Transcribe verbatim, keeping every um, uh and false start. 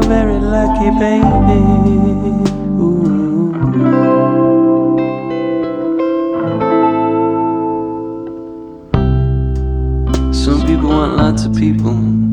very lucky, baby. Ooh. Some people want lots of people.